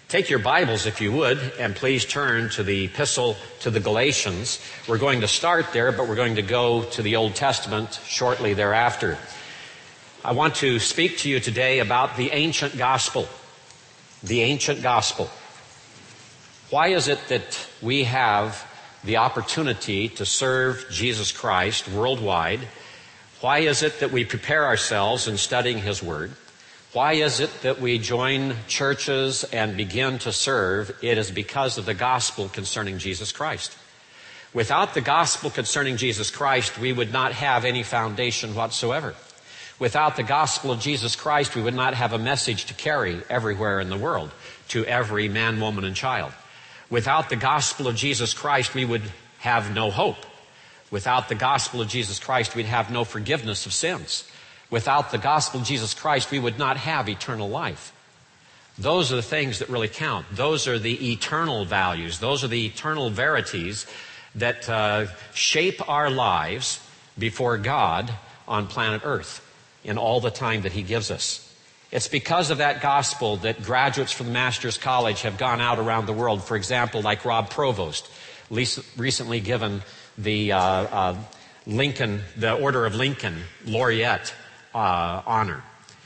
Take your Bibles, if you would, and please turn to the epistle to the Galatians. We're going to start there, but we're going to go to the Old Testament shortly thereafter. I want to speak to you today about the ancient gospel. The ancient gospel. Why is it that we have the opportunity to serve Jesus Christ worldwide? Why is it that we prepare ourselves in studying His Word? Why is it that we join churches and begin to serve? It is because of the gospel concerning Jesus Christ. Without the gospel concerning Jesus Christ, we would not have any foundation whatsoever. Without the gospel of Jesus Christ, we would not have a message to carry everywhere in the world to every man, woman, and child. Without the gospel of Jesus Christ, we would have no hope. Without the gospel of Jesus Christ, we'd have no forgiveness of sins. Without the gospel of Jesus Christ, we would not have eternal life. Those are the things that really count. Those are the eternal values. Those are the eternal verities that shape our lives before God on planet Earth in all the time that He gives us. It's because of that gospel that graduates from the Master's College have gone out around the world. For example, like Rob Provost, recently given the Order of Lincoln Laureate honor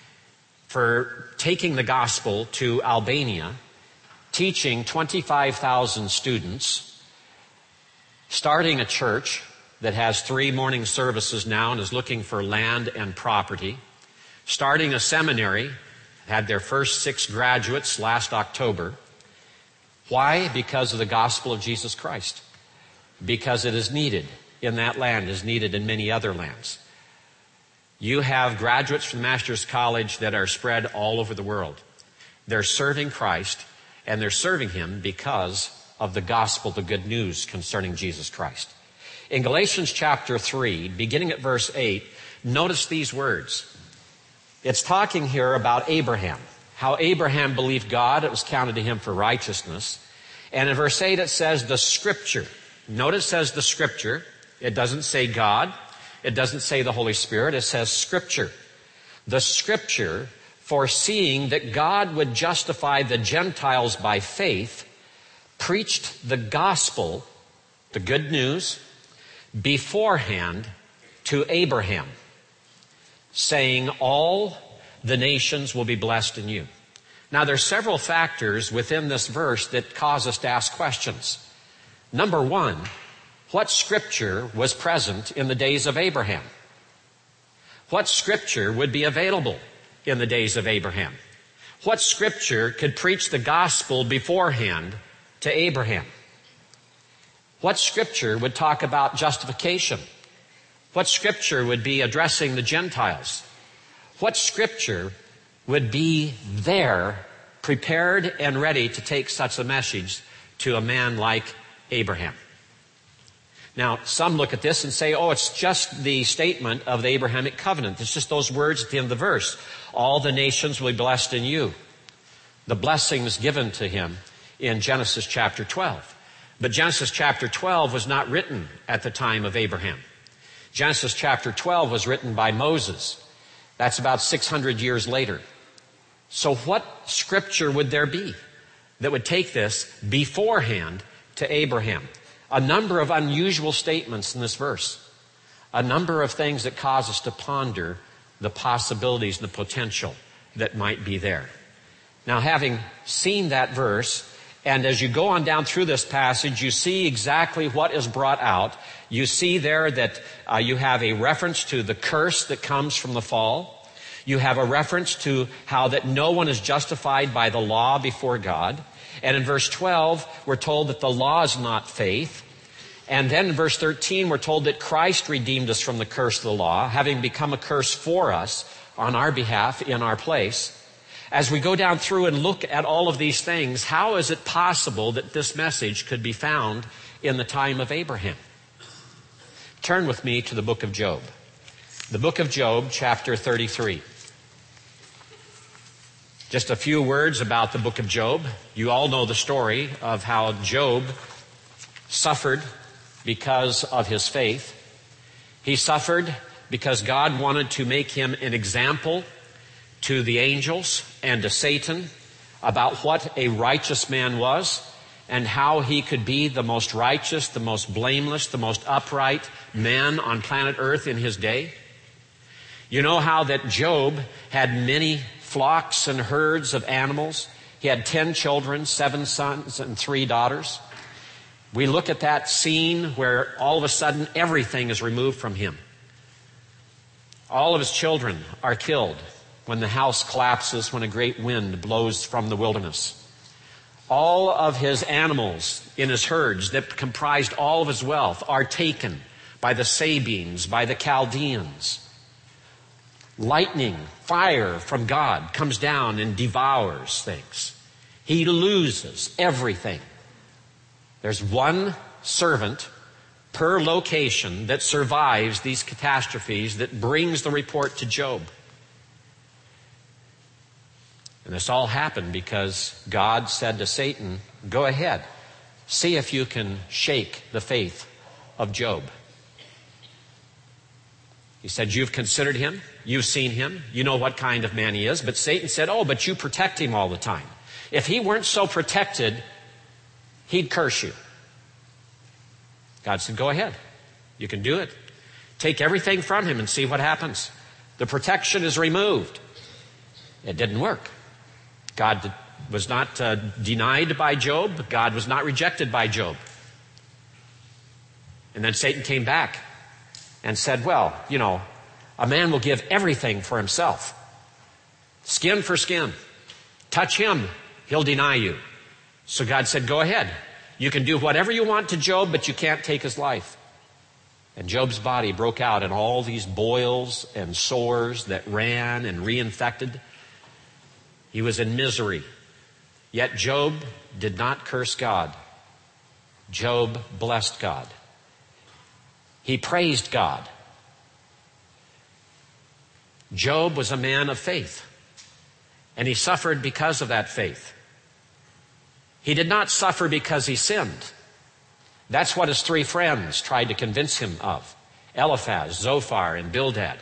for taking the gospel to Albania, teaching 25,000 students, starting a church that has 3 morning services now and is looking for land and property, starting a seminary, had their first 6 graduates last October. Why? Because of the gospel of Jesus Christ. Because it is needed in that land, is needed in many other lands. You have graduates from the Master's College that are spread all over the world. They're serving Christ, and they're serving Him because of the gospel, the good news concerning Jesus Christ. In Galatians chapter 3, beginning at verse 8, notice these words. It's talking here about Abraham, how Abraham believed God, it was counted to him for righteousness. And in verse 8 it says the Scripture. Notice it says the Scripture. It doesn't say God. It doesn't say the Holy Spirit. It says Scripture. The Scripture, foreseeing that God would justify the Gentiles by faith, preached the gospel, the good news, beforehand to Abraham, saying, all the nations will be blessed in you. Now, there are several factors within this verse that cause us to ask questions. Number one, what Scripture was present in the days of Abraham? What Scripture would be available in the days of Abraham? What Scripture could preach the gospel beforehand to Abraham? What Scripture would talk about justification? What Scripture would be addressing the Gentiles? What Scripture would be there, prepared and ready to take such a message to a man like Abraham? Now, some look at this and say, it's just the statement of the Abrahamic covenant. It's just those words at the end of the verse. All the nations will be blessed in you. The blessings given to him in Genesis chapter 12. But Genesis chapter 12 was not written at the time of Abraham. Genesis chapter 12 was written by Moses. That's about 600 years later. So what Scripture would there be that would take this beforehand to Abraham? A number of unusual statements in this verse. A number of things that cause us to ponder the possibilities and the potential that might be there. Now, having seen that verse, and as you go on down through this passage, you see exactly what is brought out. You see there that you have a reference to the curse that comes from the fall. You have a reference to how that no one is justified by the law before God. And in verse 12, we're told that the law is not faith. And then in verse 13, we're told that Christ redeemed us from the curse of the law, having become a curse for us on our behalf in our place. As we go down through and look at all of these things, how is it possible that this message could be found in the time of Abraham? Turn with me to the book of Job. The book of Job, chapter 33. Just a few words about the book of Job. You all know the story of how Job suffered because of his faith. He suffered because God wanted to make him an example to the angels and to Satan about what a righteous man was and how he could be the most righteous, the most blameless, the most upright man on planet Earth in his day? You know how that Job had many flocks and herds of animals? He had 10 children, 7 sons and 3 daughters. We look at that scene where all of a sudden everything is removed from him. All of his children are killed when the house collapses, when a great wind blows from the wilderness. All of his animals in his herds that comprised all of his wealth are taken by the Sabines, by the Chaldeans. Lightning, fire from God comes down and devours things. He loses everything. There's one servant per location that survives these catastrophes, that brings the report to Job. And this all happened because God said to Satan, go ahead, see if you can shake the faith of Job. He said, you've considered him, you've seen him, you know what kind of man he is. But Satan said, oh, but you protect him all the time. If he weren't so protected, he'd curse you. God said, go ahead. You can do it. Take everything from him and see what happens. The protection is removed. It didn't work. God was not denied by Job. God was not rejected by Job. And then Satan came back and said, well, you know, a man will give everything for himself. Skin for skin. Touch him, he'll deny you. So God said, go ahead. You can do whatever you want to Job, but you can't take his life. And Job's body broke out in all these boils and sores that ran and reinfected. He was in misery. Yet Job did not curse God. Job blessed God. He praised God. Job was a man of faith, and he suffered because of that faith. He did not suffer because he sinned. That's what his 3 friends tried to convince him of, Eliphaz, Zophar, and Bildad.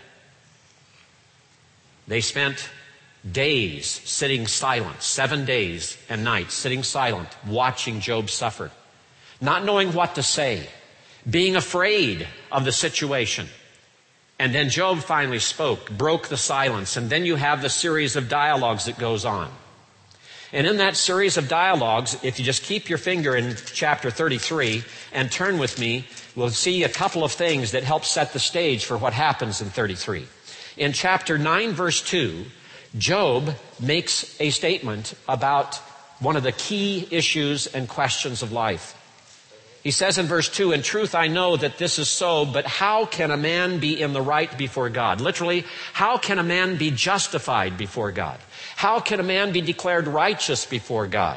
They spent days sitting silent, 7 days and nights sitting silent, watching Job suffer, not knowing what to say, being afraid of the situation. And then Job finally spoke, broke the silence, and then you have the series of dialogues that goes on. And in that series of dialogues, if you just keep your finger in chapter 33 and turn with me, we'll see a couple of things that help set the stage for what happens in 33. In chapter 9, verse 2, Job makes a statement about one of the key issues and questions of life. He says in verse 2, in truth I know that this is so, but how can a man be in the right before God? Literally, how can a man be justified before God? How can a man be declared righteous before God?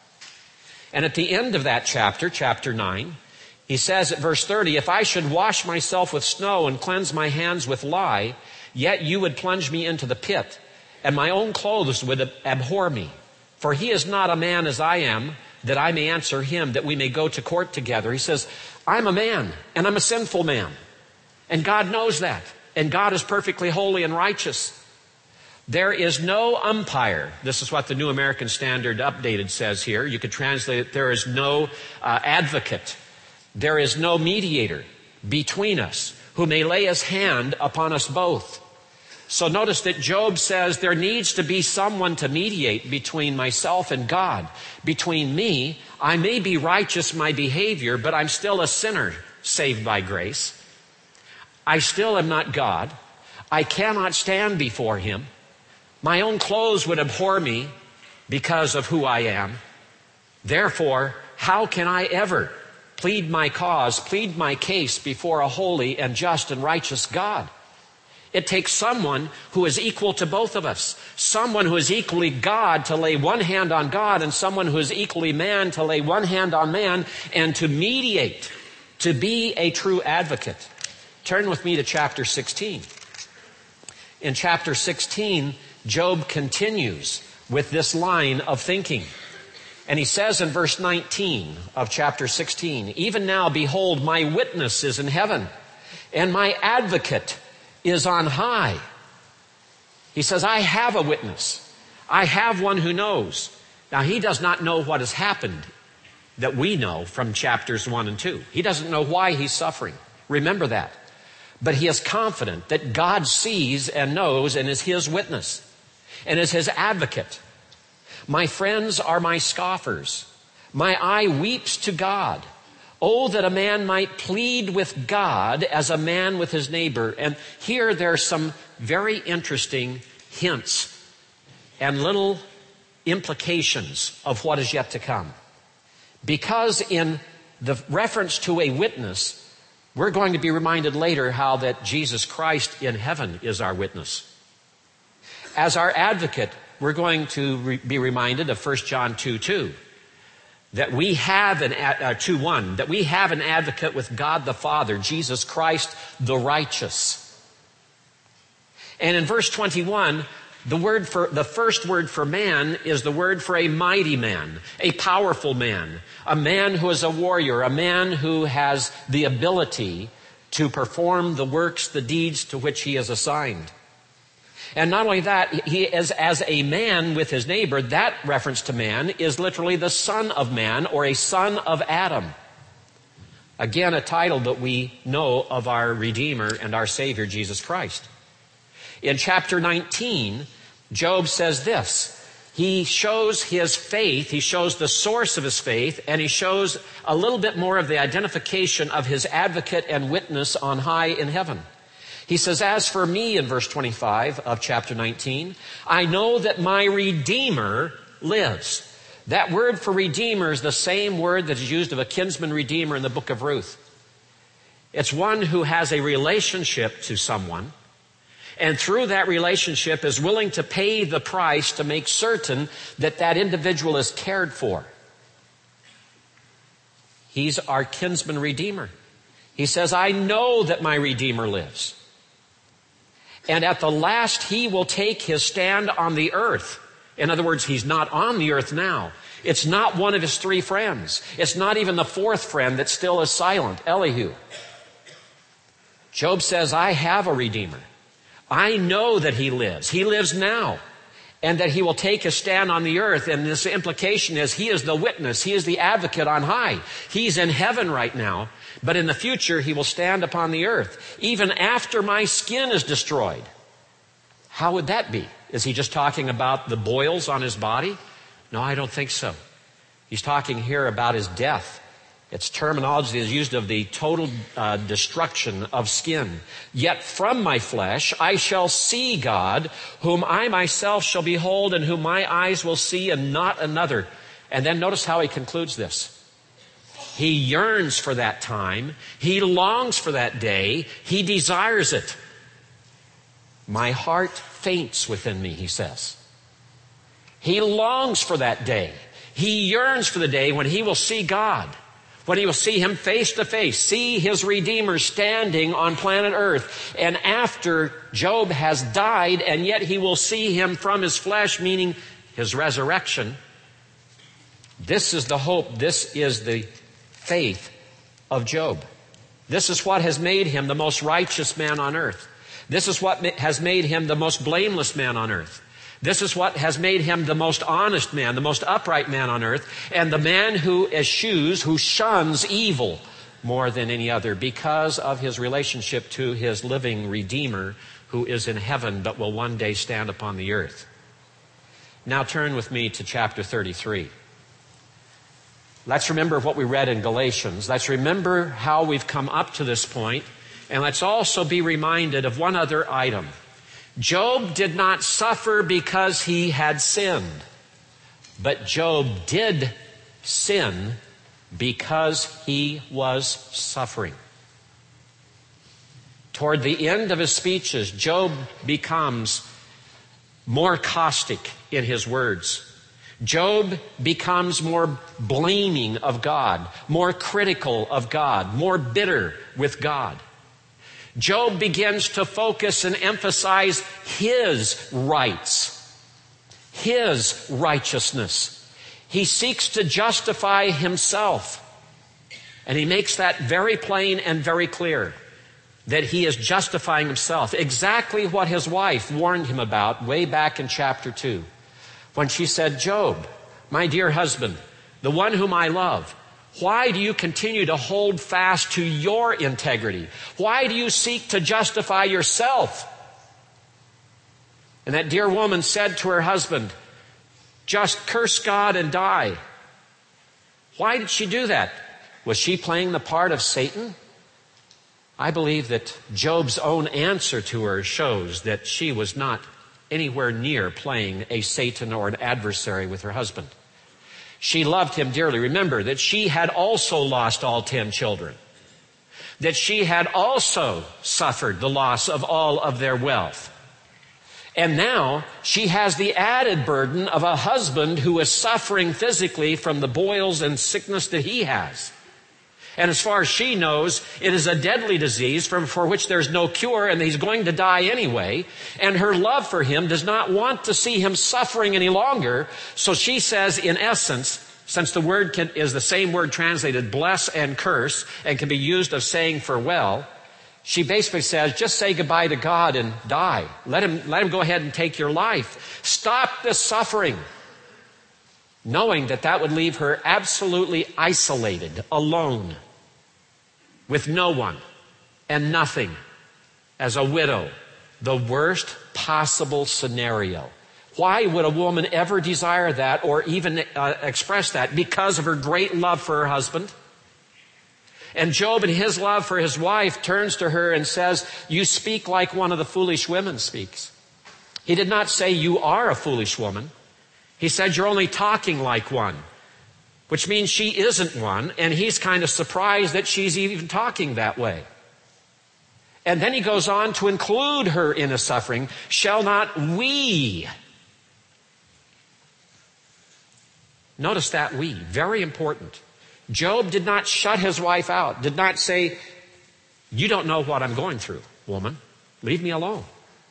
And at the end of that chapter, chapter 9, he says at verse 30, if I should wash myself with snow and cleanse my hands with lye, yet you would plunge me into the pit, and my own clothes would abhor me. For he is not a man as I am, that I may answer him, that we may go to court together. He says, I'm a man, and I'm a sinful man. And God knows that. And God is perfectly holy and righteous. There is no umpire. This is what the New American Standard Updated says here. You could translate it, there is no advocate. There is no mediator between us who may lay his hand upon us both. So notice that Job says there needs to be someone to mediate between myself and God. Between me, I may be righteous in my behavior, but I'm still a sinner saved by grace. I still am not God. I cannot stand before him. My own clothes would abhor me because of who I am. Therefore, how can I ever plead my cause, plead my case before a holy and just and righteous God? It takes someone who is equal to both of us. Someone who is equally God to lay one hand on God, and someone who is equally man to lay one hand on man and to mediate, to be a true advocate. Turn with me to chapter 16. In chapter 16, Job continues with this line of thinking. And he says in verse 19 of chapter 16, even now, behold, my witness is in heaven, and my advocate is on high. He says, I have a witness. I have one who knows. Now, he does not know what has happened that we know from chapters 1 and 2. He doesn't know why he's suffering. Remember that. But he is confident that God sees and knows and is his witness and is his advocate. My friends are my scoffers. My eye weeps to God. Oh, that a man might plead with God as a man with his neighbor. And here there are some very interesting hints and little implications of what is yet to come. Because in the reference to a witness, we're going to be reminded later how that Jesus Christ in heaven is our witness. As our advocate, we're going to be reminded of 1 John 2:2, that we have 2:1, that we have an advocate with God the Father, Jesus Christ the righteous. And in verse 21, the first word for man is the word for a mighty man, a powerful man, a man who is a warrior, a man who has the ability to perform the works, the deeds to which he is assigned. And not only that, he is as a man with his neighbor. That reference to man is literally the son of man, or a son of Adam. Again, a title that we know of our Redeemer and our Savior, Jesus Christ. In chapter 19, Job says this. He shows his faith, he shows the source of his faith, and he shows a little bit more of the identification of his advocate and witness on high in heaven. He says, as for me, in verse 25 of chapter 19, I know that my Redeemer lives. That word for Redeemer is the same word that is used of a kinsman redeemer in the book of Ruth. It's one who has a relationship to someone, and through that relationship is willing to pay the price to make certain that that individual is cared for. He's our kinsman redeemer. He says, I know that my Redeemer lives. And at the last, he will take his stand on the earth. In other words, he's not on the earth now. It's not one of his three friends. It's not even the fourth friend that still is silent, Elihu. Job says, I have a Redeemer. I know that he lives. He lives now. And that he will take his stand on the earth. And this implication is he is the witness. He is the advocate on high. He's in heaven right now. But in the future, he will stand upon the earth, even after my skin is destroyed. How would that be? Is he just talking about the boils on his body? No, I don't think so. He's talking here about his death. Its terminology is used of the total destruction of skin. Yet from my flesh I shall see God, whom I myself shall behold, and whom my eyes will see, and not another. And then notice how he concludes this. He yearns for that time. He longs for that day. He desires it. My heart faints within me, he says. He longs for that day. He yearns for the day when he will see God, when he will see him face to face, see his Redeemer standing on planet Earth. And after Job has died, and yet he will see him from his flesh, meaning his resurrection. This is the hope. This is the faith of Job. This is what has made him the most righteous man on earth. This is what has made him the most blameless man on earth. This is what has made him the most honest man, the most upright man on earth, and the man who eschews, who shuns evil more than any other because of his relationship to his living Redeemer who is in heaven but will one day stand upon the earth. Now turn with me to chapter 33. Let's remember what we read in Galatians. Let's remember how we've come up to this point. And let's also be reminded of one other item. Job did not suffer because he had sinned. But Job did sin because he was suffering. Toward the end of his speeches, Job becomes more caustic in his words. Job becomes more blaming of God, more critical of God, more bitter with God. Job begins to focus and emphasize his rights, his righteousness. He seeks to justify himself. And he makes that very plain and very clear, that he is justifying himself. Exactly what his wife warned him about way back in chapter 2. When she said, Job, my dear husband, the one whom I love, why do you continue to hold fast to your integrity? Why do you seek to justify yourself? And that dear woman said to her husband, just curse God and die. Why did she do that? Was she playing the part of Satan? I believe that Job's own answer to her shows that she was not anywhere near playing a Satan or an adversary with her husband. She loved him dearly. Remember that she had also lost all 10 children. That she had also suffered the loss of all of their wealth. And now she has the added burden of a husband who is suffering physically from the boils and sickness that he has. And as far as she knows, it is a deadly disease for which there's no cure, and he's going to die anyway. And her love for him does not want to see him suffering any longer. So she says, in essence, since the word is the same word translated bless and curse, and can be used of saying farewell, she basically says, just say goodbye to God and die. Let him go ahead and take your life. Stop this suffering. Knowing that would leave her absolutely isolated, alone, with no one and nothing, as a widow. The worst possible scenario. Why would a woman ever desire that or even express that? Because of her great love for her husband. And Job, in his love for his wife, turns to her and says, you speak like one of the foolish women speaks. He did not say you are a foolish woman. He said you're only talking like one, which means she isn't one, and he's kind of surprised that she's even talking that way. And then he goes on to include her in his suffering. Shall not we? Notice that we, very important. Job did not shut his wife out, did not say, you don't know what I'm going through, woman. Leave me alone.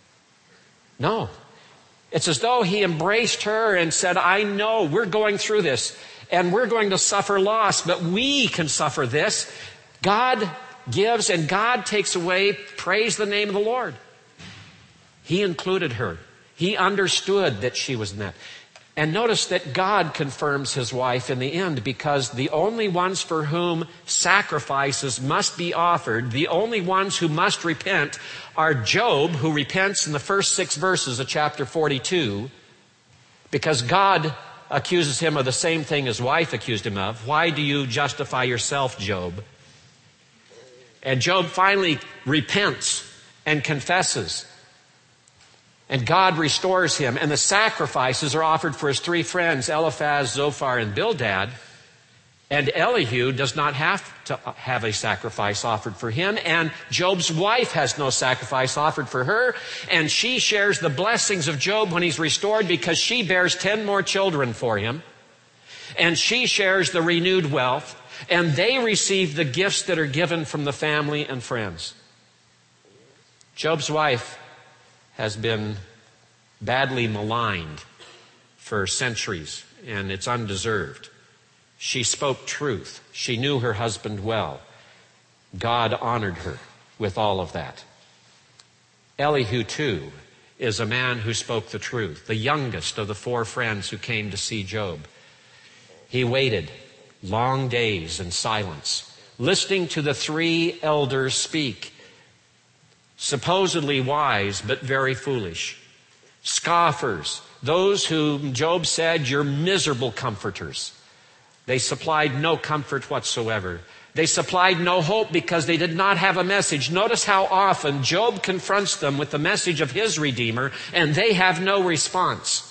No. It's as though he embraced her and said, I know we're going through this and we're going to suffer loss, but we can suffer this. God gives and God takes away. Praise the name of the Lord. He included her. He understood that she was in that. And notice that God confirms his wife in the end, because the only ones for whom sacrifices must be offered, the only ones who must repent, are Job, who repents in the first 6 verses of chapter 42, because God accuses him of the same thing his wife accused him of. Why do you justify yourself, Job? And Job finally repents and confesses. And God restores him, and the sacrifices are offered for his 3 friends, Eliphaz, Zophar, and Bildad. And Elihu does not have to have a sacrifice offered for him, and Job's wife has no sacrifice offered for her, and she shares the blessings of Job when he's restored because she bears 10 more children for him, and she shares the renewed wealth, and they receive the gifts that are given from the family and friends. Job's wife has been badly maligned for centuries, and it's undeserved. She spoke truth. She knew her husband well. God honored her with all of that. Elihu, too, is a man who spoke the truth, the youngest of the 4 friends who came to see Job. He waited long days in silence, listening to the 3 elders speak. Supposedly wise, but very foolish. Scoffers, those whom Job said, you're miserable comforters. They supplied no comfort whatsoever. They supplied no hope because they did not have a message. Notice how often Job confronts them with the message of his Redeemer, and they have no response.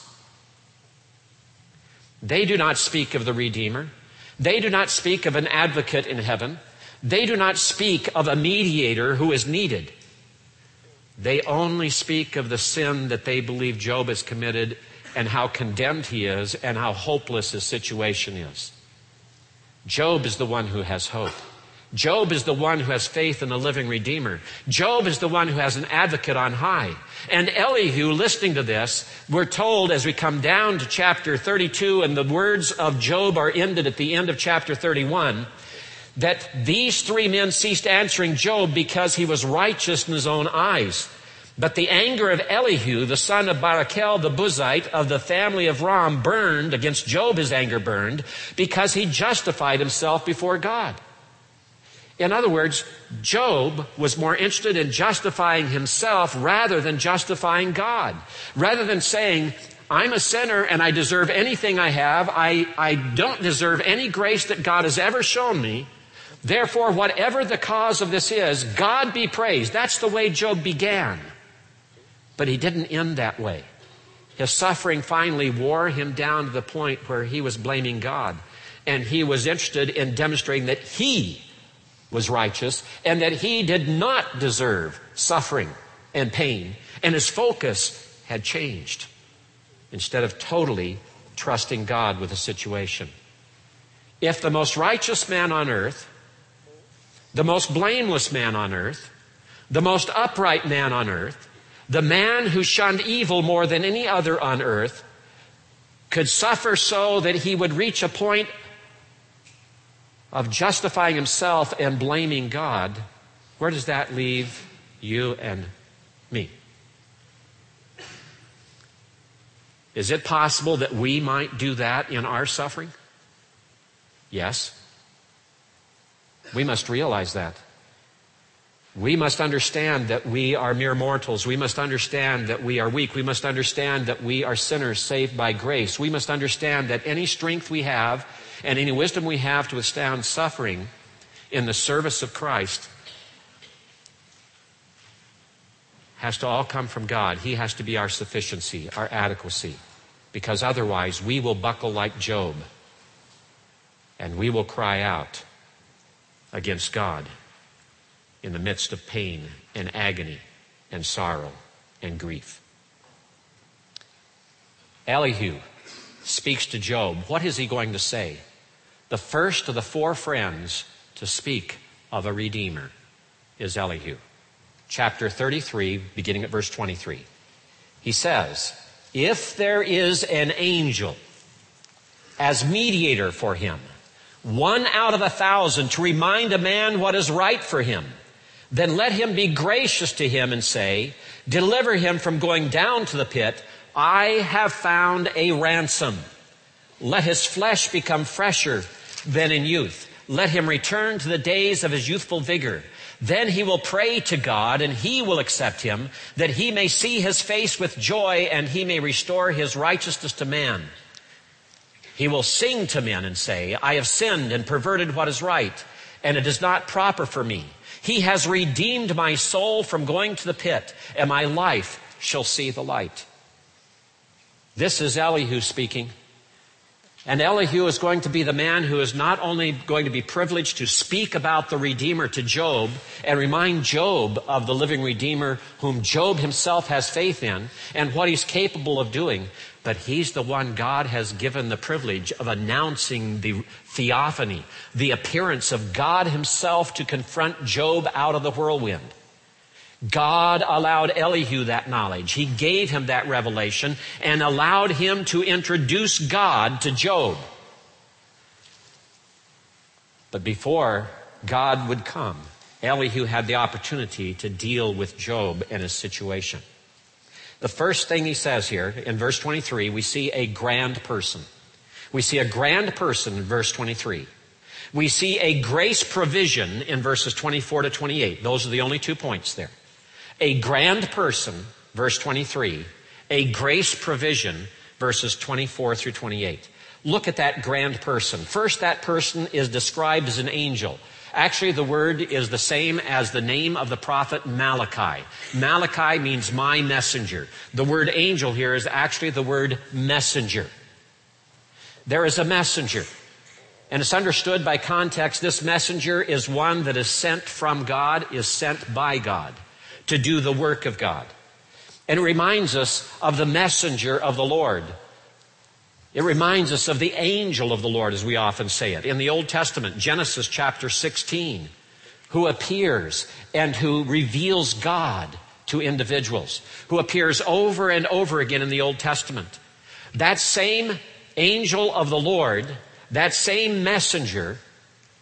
They do not speak of the Redeemer. They do not speak of an advocate in heaven. They do not speak of a mediator who is needed. They only speak of the sin that they believe Job has committed and how condemned he is and how hopeless his situation is. Job is the one who has hope. Job is the one who has faith in the living Redeemer. Job is the one who has an advocate on high. And Elihu, listening to this, we're told as we come down to chapter 32 and the words of Job are ended at the end of chapter 31, that these 3 men ceased answering Job because he was righteous in his own eyes. But the anger of Elihu, the son of Barachel the Buzite of the family of Ram, burned against Job. His anger burned because he justified himself before God. In other words, Job was more interested in justifying himself rather than justifying God. Rather than saying, I'm a sinner and I deserve anything I have. I don't deserve any grace that God has ever shown me. Therefore, whatever the cause of this is, God be praised. That's the way Job began. But he didn't end that way. His suffering finally wore him down to the point where he was blaming God. And he was interested in demonstrating that he was righteous and that he did not deserve suffering and pain. And his focus had changed. Instead of totally trusting God with the situation. If the most righteous man on earth, the most blameless man on earth, the most upright man on earth, the man who shunned evil more than any other on earth, could suffer so that he would reach a point of justifying himself and blaming God, where does that leave you and me? Is it possible that we might do that in our suffering? Yes. We must realize that. We must understand that we are mere mortals. We must understand that we are weak. We must understand that we are sinners saved by grace. We must understand that any strength we have and any wisdom we have to withstand suffering in the service of Christ has to all come from God. He has to be our sufficiency, our adequacy, because otherwise we will buckle like Job and we will cry out against God in the midst of pain and agony and sorrow and grief. Elihu speaks to Job. What is he going to say? The first of the four friends to speak of a Redeemer is Elihu. Chapter 33, beginning at verse 23. He says, if there is an angel as mediator for him, 1 out of 1,000 to remind a man what is right for him, then let him be gracious to him and say, deliver him from going down to the pit. I have found a ransom. Let his flesh become fresher than in youth. Let him return to the days of his youthful vigor. Then he will pray to God and he will accept him, that he may see his face with joy and he may restore his righteousness to man. He will sing to men and say, I have sinned and perverted what is right, and it is not proper for me. He has redeemed my soul from going to the pit, and my life shall see the light. This is Elihu speaking. And Elihu is going to be the man who is not only going to be privileged to speak about the Redeemer to Job and remind Job of the living Redeemer whom Job himself has faith in and what he's capable of doing, but he's the one God has given the privilege of announcing the theophany, the appearance of God himself to confront Job out of the whirlwind. God allowed Elihu that knowledge. He gave him that revelation and allowed him to introduce God to Job. But before God would come, Elihu had the opportunity to deal with Job and his situation. The first thing he says here in verse 23, we see a grand person. We see a grand person in verse 23. We see a grace provision in verses 24 to 28. Those are the only 2 points there. A grand person, verse 23. A grace provision, verses 24 through 28. Look at that grand person. First, that person is described as an angel. Actually, the word is the same as the name of the prophet Malachi. Malachi means my messenger. The word angel here is actually the word messenger. There is a messenger. And it's understood by context, this messenger is one that is sent from God, is sent by God to do the work of God. And it reminds us of the messenger of the Lord. It reminds us of the angel of the Lord, as we often say it. In the Old Testament, Genesis chapter 16, who appears and who reveals God to individuals, who appears over and over again in the Old Testament. That same angel of the Lord, that same messenger,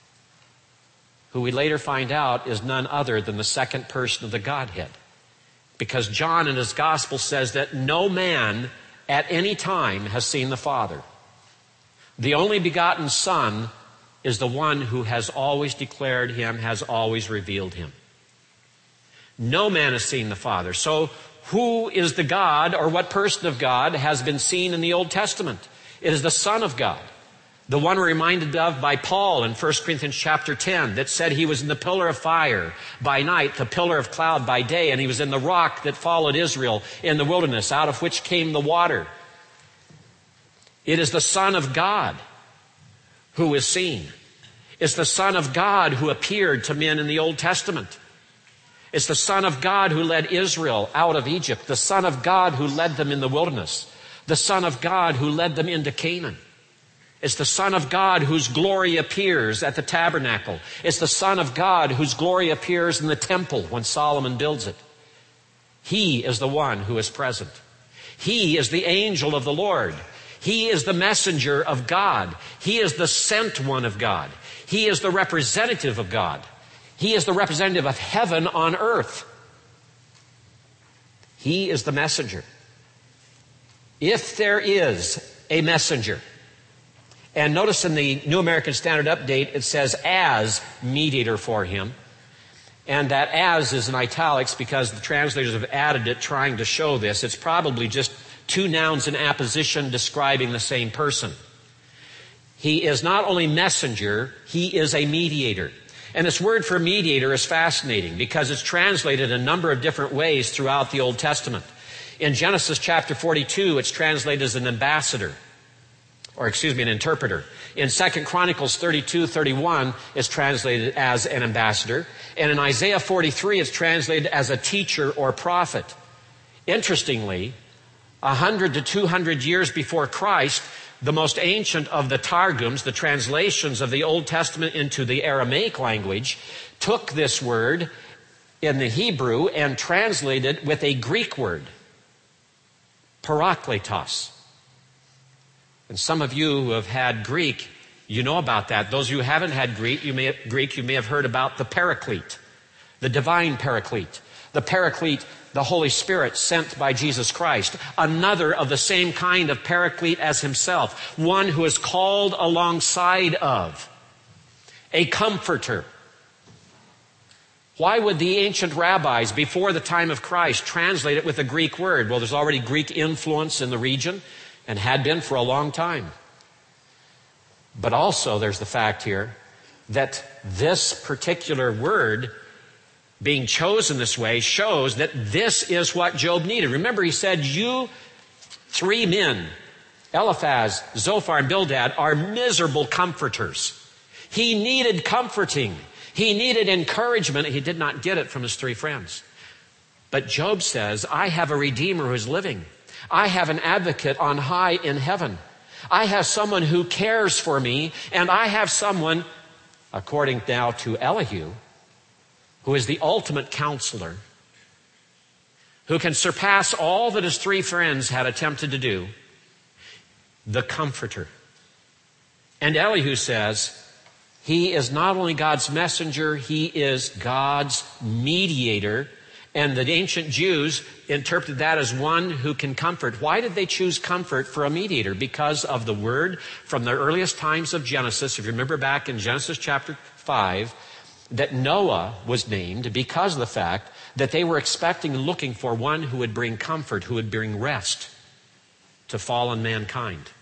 who we later find out is none other than the second person of the Godhead. Because John in his gospel says that no man at any time has seen the Father. The only begotten Son is the one who has always declared him, has always revealed him. No man has seen the Father. So who is the God, or what person of God has been seen in the Old Testament? It is the Son of God. The one reminded of by Paul in 1 Corinthians chapter 10 that said he was in the pillar of fire by night, the pillar of cloud by day, and he was in the rock that followed Israel in the wilderness, out of which came the water. It is the Son of God who is seen. It's the Son of God who appeared to men in the Old Testament. It's the Son of God who led Israel out of Egypt, the Son of God who led them in the wilderness, the Son of God who led them into Canaan. It's the Son of God whose glory appears at the tabernacle. It's the Son of God whose glory appears in the temple when Solomon builds it. He is the one who is present. He is the angel of the Lord. He is the messenger of God. He is the sent one of God. He is the representative of God. He is the representative of heaven on earth. He is the messenger. If there is a messenger, and notice in the New American Standard Update, it says as mediator for him. And that as is in italics because the translators have added it trying to show this. It's probably just two nouns in apposition describing the same person. He is not only messenger, he is a mediator. And this word for mediator is fascinating because it's translated a number of different ways throughout the Old Testament. In Genesis chapter 42, it's translated as an ambassador. An interpreter. In 2 Chronicles 32:31, it's translated as an ambassador. And in Isaiah 43, it's translated as a teacher or prophet. Interestingly, 100 to 200 years before Christ, the most ancient of the Targums, the translations of the Old Testament into the Aramaic language, took this word in the Hebrew and translated it with a Greek word, parakletos. And some of you who have had Greek, you know about that. Those of you who haven't had Greek, you may have heard about the Paraclete, the divine Paraclete. The Paraclete, the Holy Spirit sent by Jesus Christ. Another of the same kind of Paraclete as himself. One who is called alongside of. A comforter. Why would the ancient rabbis before the time of Christ translate it with a Greek word? Well, there's already Greek influence in the region. And had been for a long time. But also there's the fact here that this particular word being chosen this way shows that this is what Job needed. Remember, he said, you three men, Eliphaz, Zophar, and Bildad, are miserable comforters. He needed comforting. He needed encouragement. He did not get it from his three friends. But Job says, I have a Redeemer who is living. I have an advocate on high in heaven. I have someone who cares for me, and I have someone, according now to Elihu, who is the ultimate counselor, who can surpass all that his three friends had attempted to do, the comforter. And Elihu says, he is not only God's messenger, he is God's mediator. And the ancient Jews interpreted that as one who can comfort. Why did they choose comfort for a mediator? Because of the word from the earliest times of Genesis. If you remember back in Genesis chapter 5, that Noah was named because of the fact that they were expecting and looking for one who would bring comfort, who would bring rest to fallen mankind.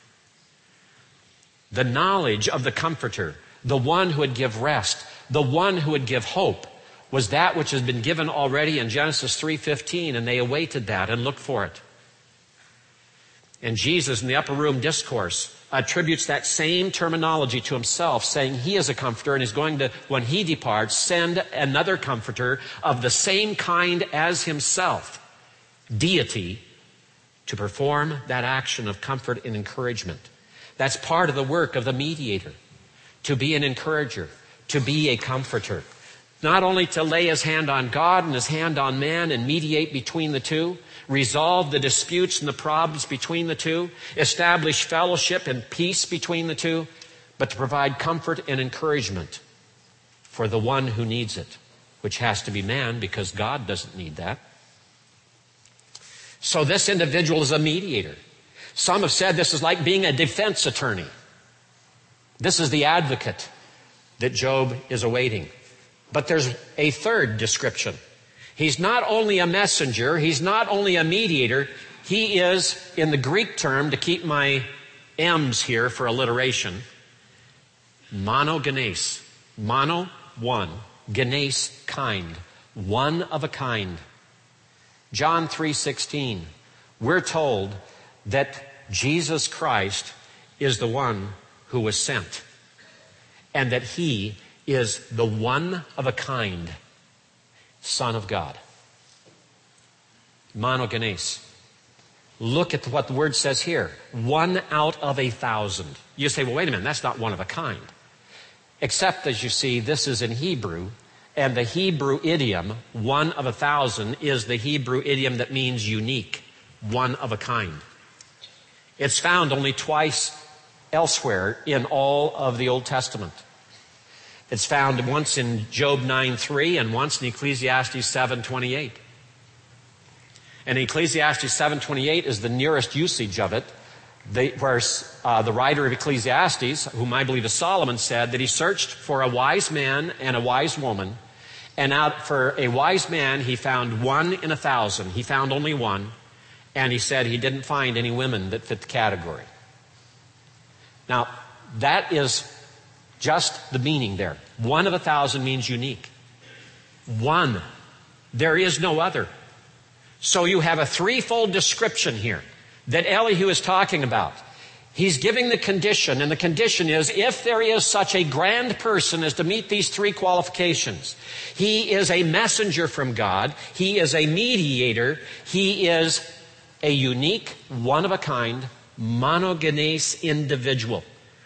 The knowledge of the comforter, the one who would give rest, the one who would give hope, was that which has been given already in Genesis 3:15, and they awaited that and looked for it. And Jesus in the upper room discourse attributes that same terminology to himself, saying he is a comforter and is going to, when he departs, send another comforter of the same kind as himself, deity, to perform that action of comfort and encouragement. That's part of the work of the mediator, to be an encourager, to be a comforter. Not only to lay his hand on God and his hand on man and mediate between the two, resolve the disputes and the problems between the two, establish fellowship and peace between the two, but to provide comfort and encouragement for the one who needs it, which has to be man because God doesn't need that. So this individual is a mediator. Some have said this is like being a defense attorney. This is the advocate that Job is awaiting. But there's a third description. He's not only a messenger, he's not only a mediator, he is, in the Greek term, to keep my M's here for alliteration, monogenes. Mono, one. Genes, kind. One of a kind. John 3:16, we're told that Jesus Christ is the one who was sent, and that he is the one of a kind Son of God. Monogenes. Look at what the word says here. 1 out of 1,000. You say, well, wait a minute, that's not one of a kind. Except, as you see, this is in Hebrew, and the Hebrew idiom, 1 of 1,000, is the Hebrew idiom that means unique, one of a kind. It's found only twice elsewhere in all of the Old Testament. It's found once in Job 9:3 and once in Ecclesiastes 7:28. And Ecclesiastes 7:28 is the nearest usage of it, where the writer of Ecclesiastes, whom I believe is Solomon, said that he searched for a wise man and a wise woman, and out for a wise man he found 1 in 1,000. He found only one, and he said he didn't find any women that fit the category. Now, that is just the meaning there. 1 of 1,000 means unique. One. There is no other. So you have a threefold description here that Elihu is talking about. He's giving the condition, and the condition is if there is such a grand person as to meet these three qualifications. He is a messenger from God. He is a mediator. He is a unique, one-of-a-kind, monogenes individual.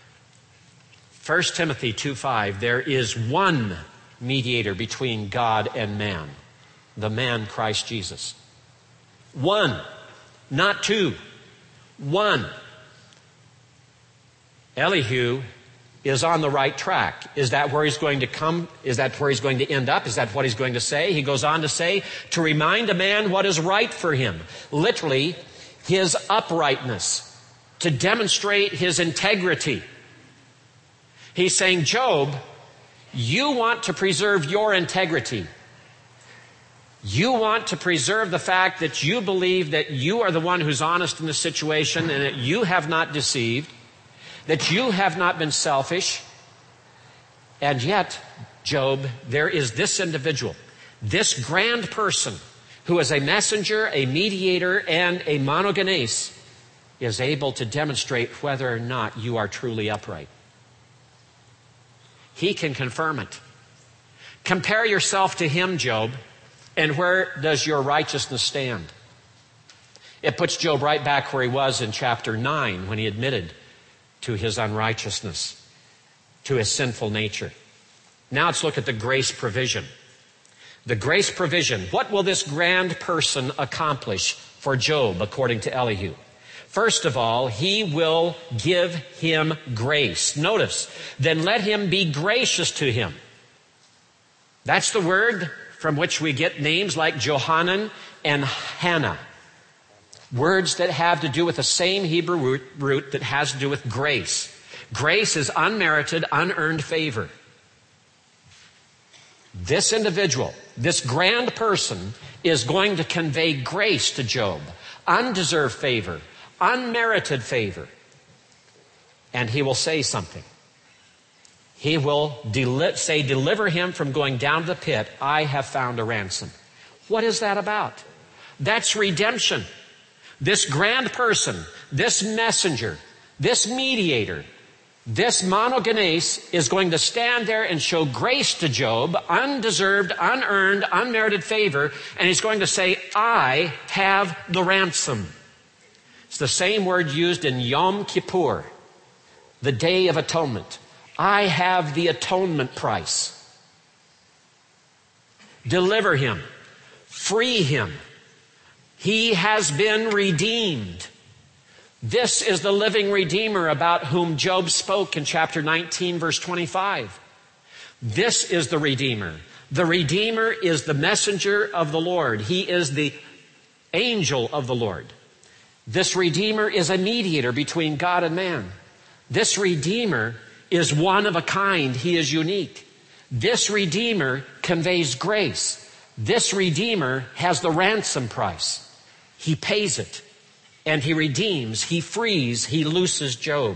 1 Timothy 2:5, there is one mediator between God and man, the man Christ Jesus. One, not two. One. Elihu is on the right track. Is that where he's going to come? Is that where he's going to end up? Is that what he's going to say? He goes on to say, to remind a man what is right for him. Literally, his uprightness. To demonstrate his integrity. He's saying, Job, you want to preserve your integrity. You want to preserve the fact that you believe that you are the one who's honest in the situation and that you have not deceived, that you have not been selfish. And yet, Job, there is this individual, this grand person who is a messenger, a mediator, and a monogenes, is able to demonstrate whether or not you are truly upright. He can confirm it. Compare yourself to him, Job, and where does your righteousness stand? It puts Job right back where he was in chapter 9 when he admitted to his unrighteousness, to his sinful nature. Now let's look at the grace provision. The grace provision. What will this grand person accomplish for Job according to Elihu? First of all, he will give him grace. Notice, then let him be gracious to him. That's the word from which we get names like Johanan and Hannah. Words that have to do with the same Hebrew root that has to do with grace. Grace is unmerited, unearned favor. This individual, this grand person, is going to convey grace to Job. Undeserved favor. Unmerited favor. And he will say something. He will say, deliver him from going down to the pit. I have found a ransom. What is that about? That's redemption. This grand person, this messenger, this mediator, this monogenes is going to stand there and show grace to Job, undeserved, unearned, unmerited favor, and he's going to say, I have the ransom. It's the same word used in Yom Kippur, the Day of Atonement. I have the atonement price. Deliver him. Free him. He has been redeemed. This is the living Redeemer about whom Job spoke in chapter 19, verse 25. This is the Redeemer. The Redeemer is the messenger of the Lord. He is the angel of the Lord. This Redeemer is a mediator between God and man. This Redeemer is one of a kind. He is unique. This Redeemer conveys grace. This Redeemer has the ransom price. He pays it, and he redeems, he frees, he looses Job.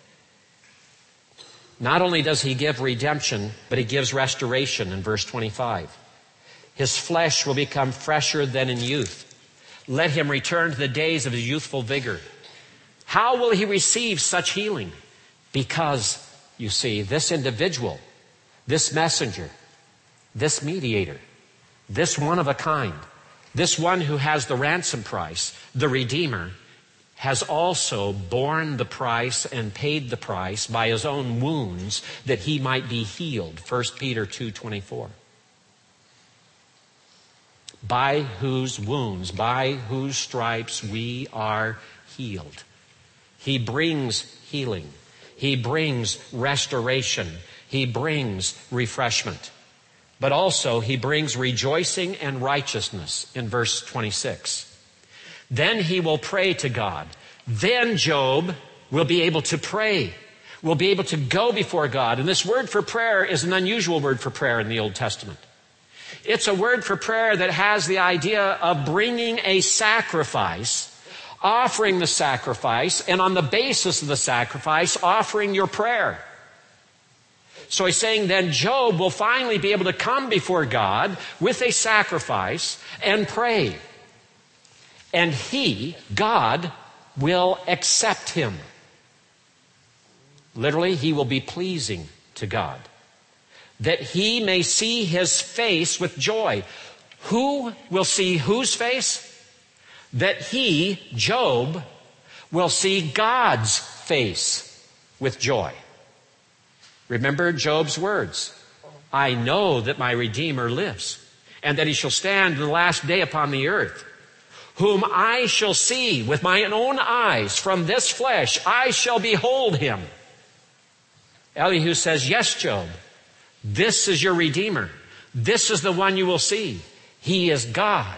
Not only does he give redemption, but he gives restoration in verse 25. His flesh will become fresher than in youth. Let him return to the days of his youthful vigor. How will he receive such healing? Because, you see, this individual, this messenger, this mediator, this one of a kind, this one who has the ransom price, the Redeemer, has also borne the price and paid the price by his own wounds that he might be healed. 1 Peter 2:24. By whose wounds, by whose stripes we are healed. He brings healing. He brings restoration. He brings refreshment. But also he brings rejoicing and righteousness in verse 26. Then he will pray to God. Then Job will be able to pray, will be able to go before God. And this word for prayer is an unusual word for prayer in the Old Testament. It's a word for prayer that has the idea of bringing a sacrifice, offering the sacrifice, and on the basis of the sacrifice, offering your prayer. So he's saying then Job will finally be able to come before God with a sacrifice and pray. And he, God, will accept him. Literally, he will be pleasing to God, that he may see his face with joy. Who will see whose face? That he, Job, will see God's face with joy. Remember Job's words. I know that my Redeemer lives, and that he shall stand in the last day upon the earth, whom I shall see with my own eyes from this flesh. I shall behold him. Elihu says, yes, Job, this is your Redeemer. This is the one you will see. He is God.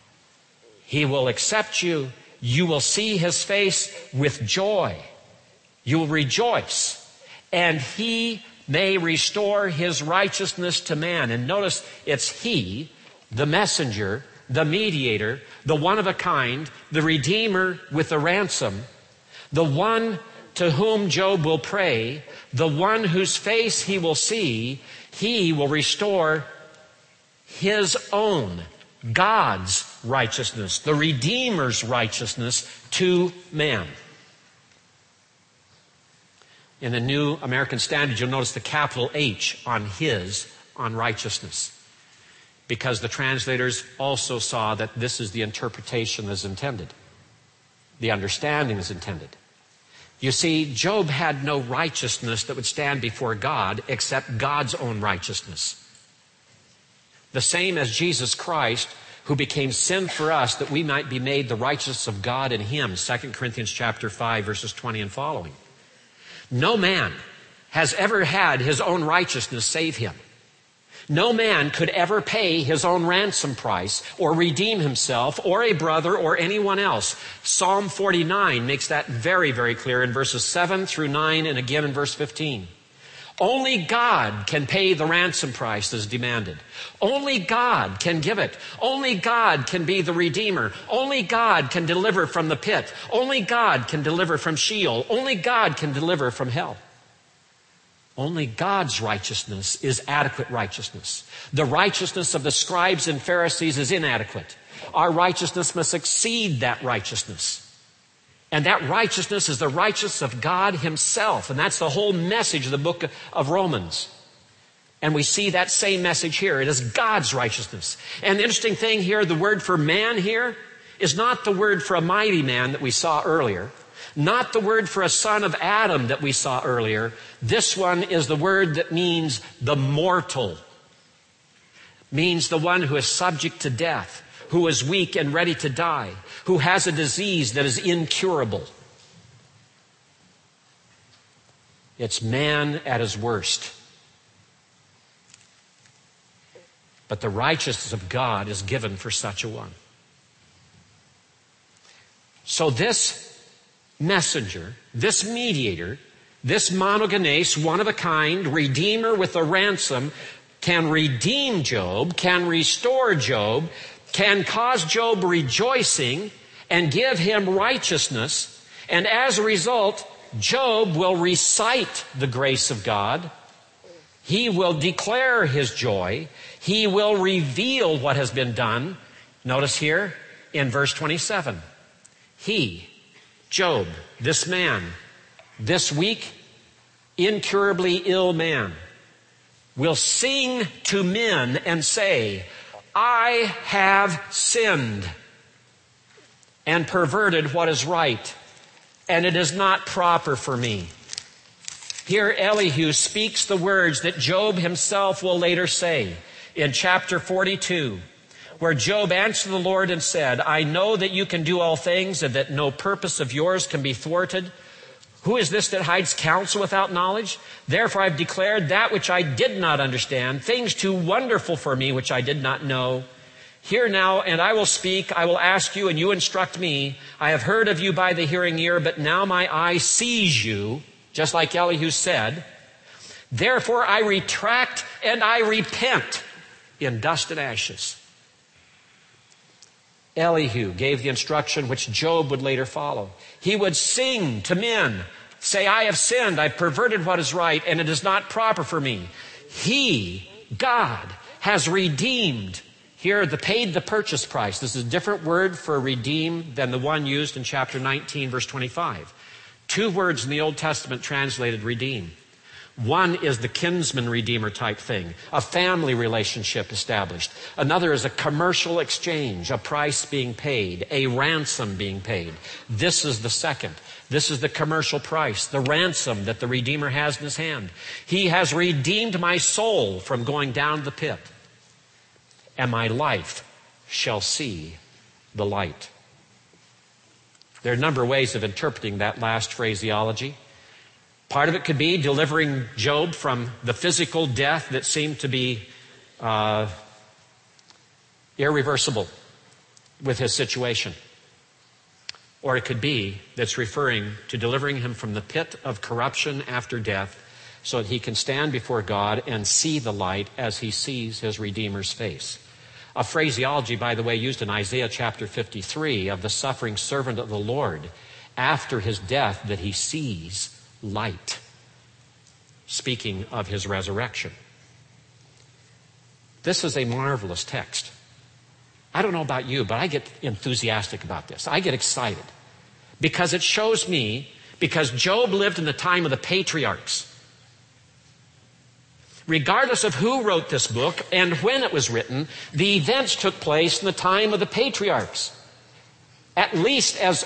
He will accept you. You will see his face with joy. You will rejoice. And he may restore his righteousness to man. And notice it's he, the messenger, the mediator, the one of a kind, the Redeemer with the ransom, the one to whom Job will pray, the one whose face he will see. He will restore his own, God's righteousness, the Redeemer's righteousness to man. In the New American Standard, you'll notice the capital H on his, on righteousness, because the translators also saw that this is the interpretation that's intended. The understanding is intended. You see, Job had no righteousness that would stand before God except God's own righteousness. The same as Jesus Christ, who became sin for us that we might be made the righteousness of God in him. 2 Corinthians chapter 5, verses 20 and following. No man has ever had his own righteousness save him. No man could ever pay his own ransom price or redeem himself or a brother or anyone else. Psalm 49 makes that very, very clear in verses 7 through 9 and again in verse 15. Only God can pay the ransom price that's demanded. Only God can give it. Only God can be the Redeemer. Only God can deliver from the pit. Only God can deliver from Sheol. Only God can deliver from hell. Only God's righteousness is adequate righteousness. The righteousness of the scribes and Pharisees is inadequate. Our righteousness must exceed that righteousness. And that righteousness is the righteousness of God himself. And that's the whole message of the book of Romans. And we see that same message here. It is God's righteousness. And the interesting thing here, the word for man here is not the word for a mighty man that we saw earlier. Not the word for a son of Adam that we saw earlier. This one is the word that means the mortal. Means the one who is subject to death, who is weak and ready to die, who has a disease that is incurable. It's man at his worst. But the righteousness of God is given for such a one. So this messenger, this mediator, this monogenes, one of a kind, redeemer with a ransom, can redeem Job, can restore Job, can cause Job rejoicing and give him righteousness. And as a result, Job will recite the grace of God. He will declare his joy. He will reveal what has been done. Notice here in verse 27. He, Job, this man, this weak, incurably ill man, will sing to men and say, I have sinned and perverted what is right, and it is not proper for me. Here Elihu speaks the words that Job himself will later say in chapter 42, where Job answered the Lord and said, I know that you can do all things and that no purpose of yours can be thwarted. Who is this that hides counsel without knowledge? Therefore I've declared that which I did not understand, things too wonderful for me which I did not know. Hear now, and I will speak. I will ask you, and you instruct me. I have heard of you by the hearing ear, but now my eye sees you, just like Elihu said. Therefore I retract and I repent in dust and ashes. Elihu gave the instruction which Job would later follow. He would sing to men, say, I have sinned, I've perverted what is right, and it is not proper for me. He, God, has redeemed. Here, paid the purchase price. This is a different word for redeem than the one used in chapter 19, verse 25. Two words in the Old Testament translated redeem. One is the kinsman redeemer type thing, a family relationship established. Another is a commercial exchange, a price being paid, a ransom being paid. This is the second. This is the commercial price, the ransom that the Redeemer has in his hand. He has redeemed my soul from going down the pit, and my life shall see the light. There are a number of ways of interpreting that last phraseology. Part of it could be delivering Job from the physical death that seemed to be irreversible with his situation. Or it could be that's referring to delivering him from the pit of corruption after death so that he can stand before God and see the light as he sees his Redeemer's face. A phraseology, by the way, used in Isaiah chapter 53 of the suffering servant of the Lord after his death, that he sees light, speaking of his resurrection. This is a marvelous text. I don't know about you, but I get enthusiastic about this. I get excited because it shows me, because Job lived in the time of the patriarchs. Regardless of who wrote this book and when it was written, the events took place in the time of the patriarchs. At least as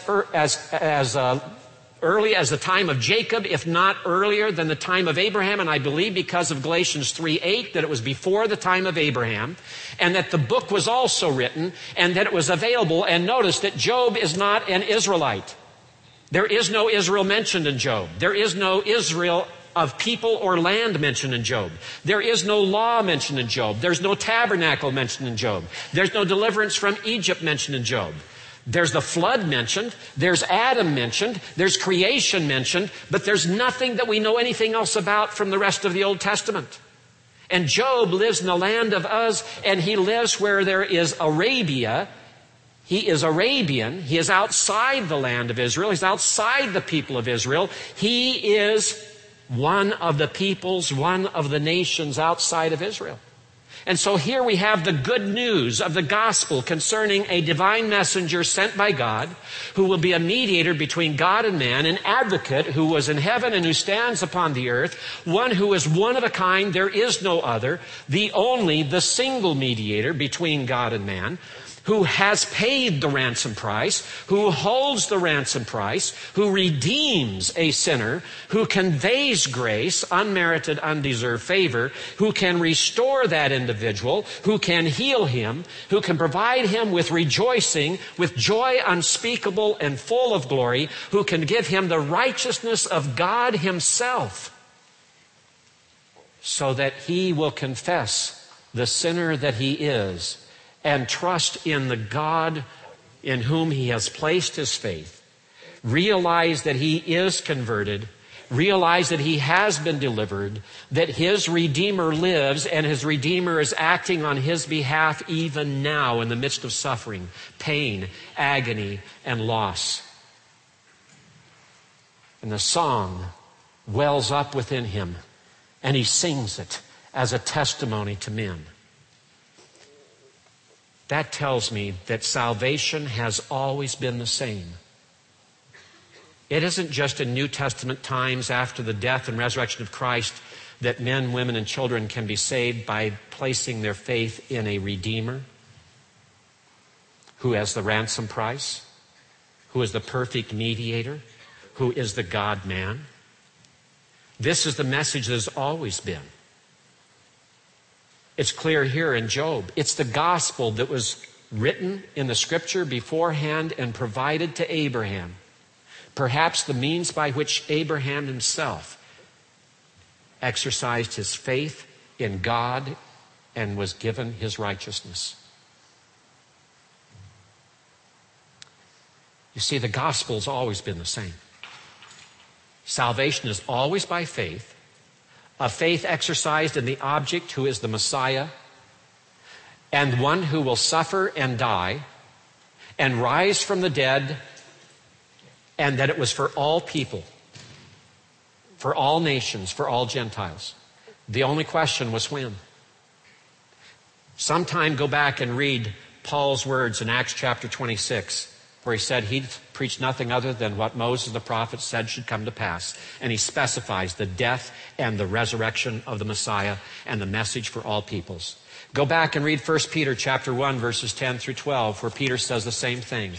early as the time of Jacob, if not earlier than the time of Abraham, and I believe because of Galatians 3:8 that it was before the time of Abraham, and that the book was also written, and that it was available. And notice that Job is not an Israelite. There is no Israel mentioned in Job. There is no Israel of people or land mentioned in Job. There is no law mentioned in Job. There's no tabernacle mentioned in Job. There's no deliverance from Egypt mentioned in Job. There's the flood mentioned, there's Adam mentioned, there's creation mentioned, but there's nothing that we know anything else about from the rest of the Old Testament. And Job lives in the land of Uz, and he lives where there is Arabia. He is Arabian. He is outside the land of Israel. He's outside the people of Israel. He is one of the peoples, one of the nations outside of Israel. And so here we have the good news of the gospel concerning a divine messenger sent by God who will be a mediator between God and man, an advocate who was in heaven and who stands upon the earth, one who is one of a kind, there is no other, the single mediator between God and man, who has paid the ransom price, who holds the ransom price, who redeems a sinner, who conveys grace, unmerited, undeserved favor, who can restore that individual, who can heal him, who can provide him with rejoicing, with joy unspeakable and full of glory, who can give him the righteousness of God himself, so that he will confess the sinner that he is and trust in the God in whom he has placed his faith, realize that he is converted, realize that he has been delivered, that his Redeemer lives, and his Redeemer is acting on his behalf even now in the midst of suffering, pain, agony, and loss. And the song wells up within him, and he sings it as a testimony to men. That tells me that salvation has always been the same. It isn't just in New Testament times after the death and resurrection of Christ that men, women, and children can be saved by placing their faith in a Redeemer who has the ransom price, who is the perfect mediator, who is the God-man. This is the message that has always been. It's clear here in Job. It's the gospel that was written in the Scripture beforehand and provided to Abraham. Perhaps the means by which Abraham himself exercised his faith in God and was given his righteousness. You see, the gospel's always been the same. Salvation is always by faith, a faith exercised in the object who is the Messiah, and one who will suffer and die and rise from the dead, and that it was for all people, for all nations, for all Gentiles. The only question was when. Sometime go back and read Paul's words in Acts chapter 26, where he said he preached nothing other than what Moses and the prophets said should come to pass. And he specifies the death and the resurrection of the Messiah and the message for all peoples. Go back and read 1 Peter chapter 1, verses 10 through 12, where Peter says the same thing.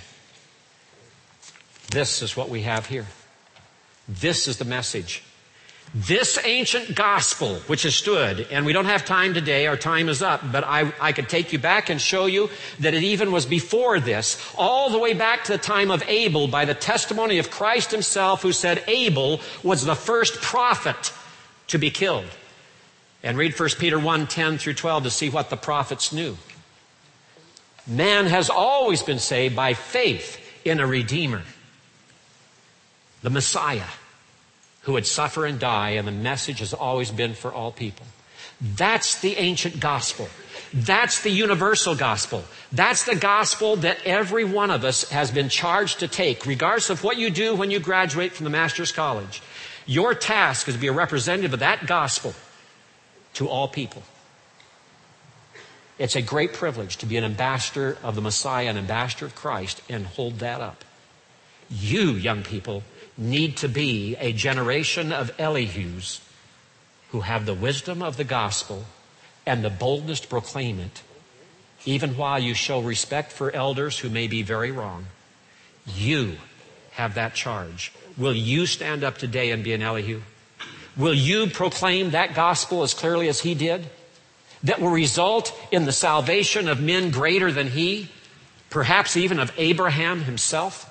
This is what we have here. This is the message. This ancient gospel which has stood, and we don't have time today, our time is up, but I could take you back and show you that it even was before this, all the way back to the time of Abel, by the testimony of Christ himself, who said Abel was the first prophet to be killed. And read 1 Peter 1, 10 through 12 to see what the prophets knew. Man has always been saved by faith in a Redeemer, the Messiah, who would suffer and die, and the message has always been for all people. That's the ancient gospel. That's the universal gospel. That's the gospel that every one of us has been charged to take, regardless of what you do when you graduate from the Master's College. Your task is to be a representative of that gospel to all people. It's a great privilege to be an ambassador of the Messiah, an ambassador of Christ, and hold that up. You, young people, need to be a generation of Elihus who have the wisdom of the gospel and the boldness to proclaim it, even while you show respect for elders who may be very wrong. You have that charge. Will you stand up today and be an Elihu? Will you proclaim that gospel as clearly as he did? That will result in the salvation of men greater than he, perhaps even of Abraham himself?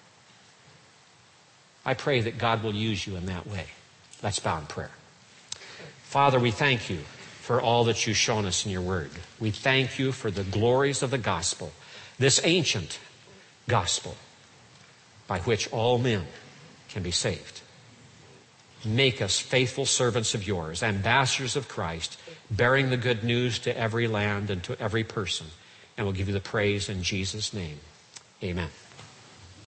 I pray that God will use you in that way. Let's bow in prayer. Father, we thank you for all that you've shown us in your word. We thank you for the glories of the gospel, this ancient gospel by which all men can be saved. Make us faithful servants of yours, ambassadors of Christ, bearing the good news to every land and to every person. And we'll give you the praise in Jesus' name. Amen.